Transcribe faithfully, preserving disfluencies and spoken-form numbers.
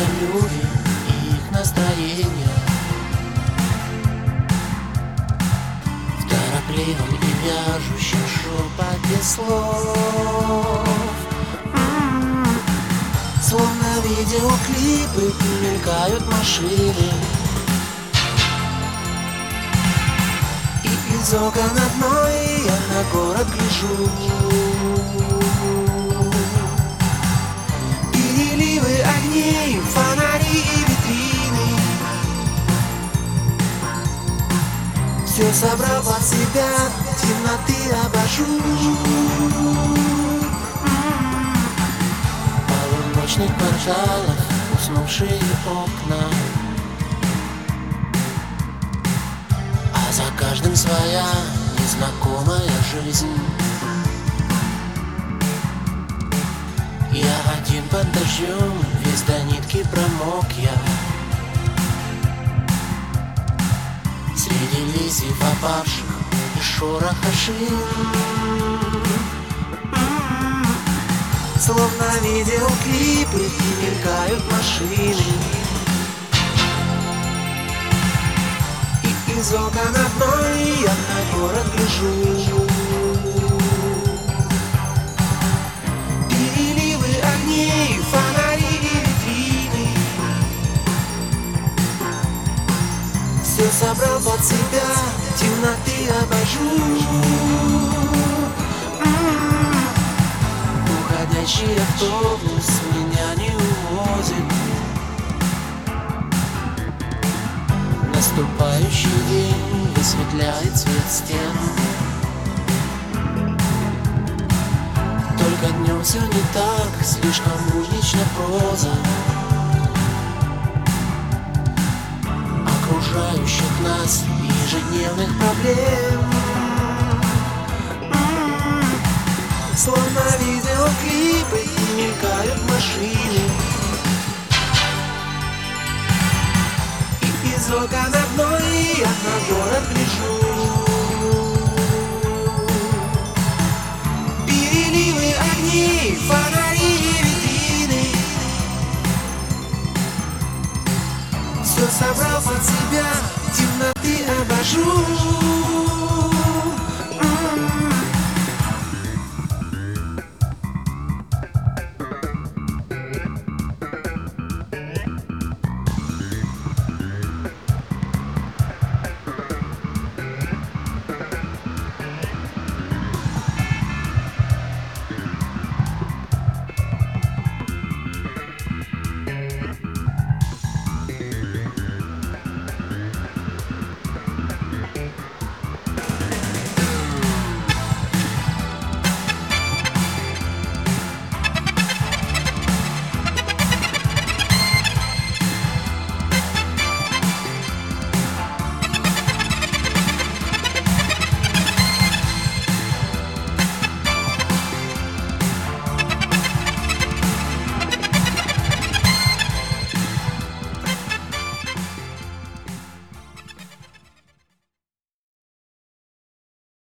меняются люди и их настроения. В торопливом и вяжущем шепоте слов, словно видеоклипы, мелькают машины, и из окон одной я на город гляжу. Переливы огней, фонари и витрины, все собрал под себя, темноты обожу. В полуночных кварталах уснувшие окна, а за каждым своя незнакомая жизнь. Я один под дождем, весь до нитки промок я. Среди листьев опавших и шороха шин, словно видеоклипы, мелькают машины, и из окон одной я на город гляжу. Переливы огней, фонари и витрины, все собрал под себя, темноты обожу. Уходящий автобус меня не увозит, наступающий день высветляет цвет стен. Только днем все не так, слишком буднична проза окружающих нас ежедневных проблем. Словно видеоклипы, мелькают машины, и из окон одной я на город гляжу. Переливы огней, фонари и витрины, все собрал под себя, темноты обожу.